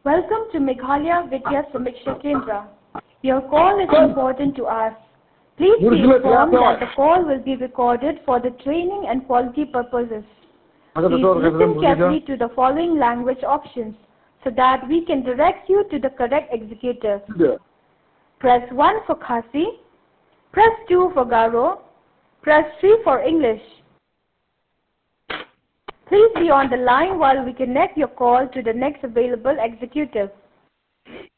Welcome to Meghalaya Vidya Samiksha Kendra. Your call is important to us. Please be informed that the call will be recorded for the training and quality purposes. Please listen carefully to the following language options so that we can direct you to the correct executive. Press 1 for Khasi, press 2 for Garo, press 3 for English. Please be on the line while we connect your call to the next available executive.